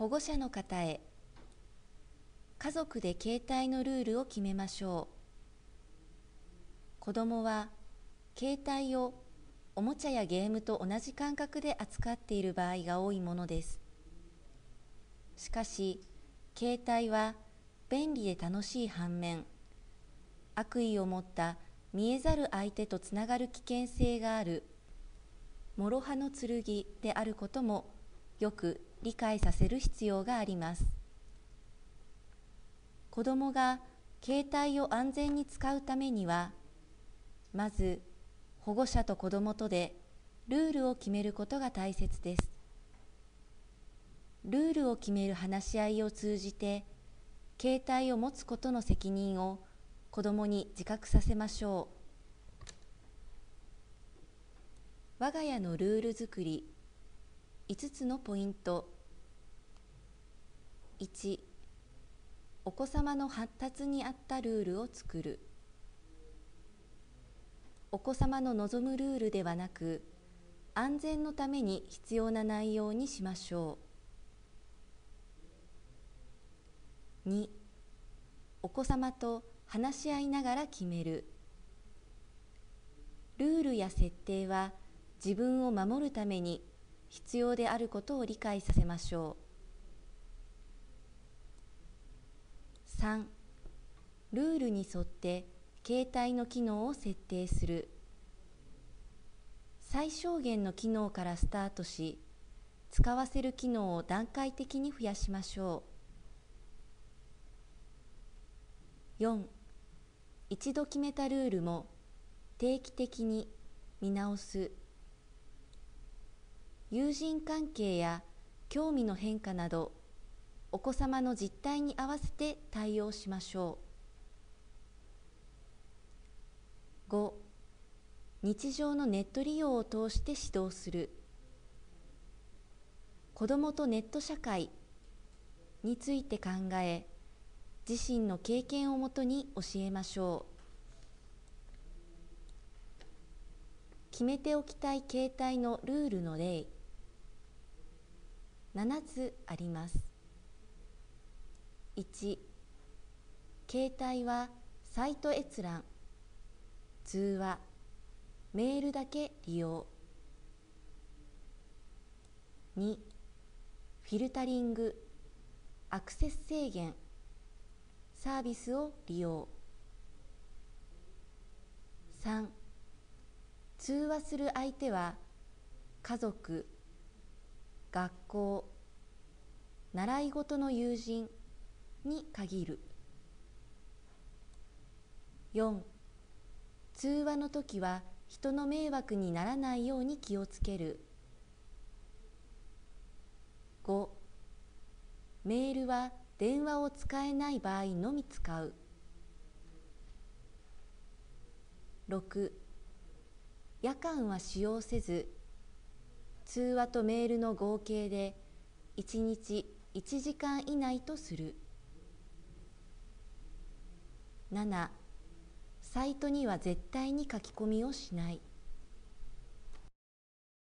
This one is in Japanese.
保護者の方へ。家族で携帯のルールを決めましょう。子どもは携帯をおもちゃやゲームと同じ感覚で扱っている場合が多いものです。しかし、携帯は便利で楽しい反面、悪意を持った見えざる相手とつながる危険性がある諸刃の剣であることもよく理解させる必要があります。子どもが携帯を安全に使うためには、まず保護者と子どもとでルールを決めることが大切です。ルールを決める話し合いを通じて、携帯を持つことの責任を子どもに自覚させましょう。我が家のルール作り5つのポイント。1、お子様の発達に合ったルールを作る。お子様の望むルールではなく、安全のために必要な内容にしましょう。2、お子様と話し合いながら決める。ルールや設定は自分を守るために必要であることを理解させましょう。3、ルールに沿って携帯の機能を設定する。最小限の機能からスタートし、使わせる機能を段階的に増やしましょう。4、一度決めたルールも定期的に見直す。友人関係や興味の変化など、お子様の実態に合わせて対応しましょう。5、日常のネット利用を通して指導する。子どもとネット社会について考え、自身の経験をもとに教えましょう。決めておきたい携帯のルールの例、7つあります。1、携帯はサイト閲覧、通話、メールだけ利用。2、フィルタリング、アクセス制限、サービスを利用。3、通話する相手は家族、学校、習い事の友人に限る。4、通話のときは人の迷惑にならないように気をつける。5、メールは電話を使えない場合のみ使う。6、夜間は使用せず、通話とメールの合計で1日1時間以内とする。7、サイトには絶対に書き込みをしない。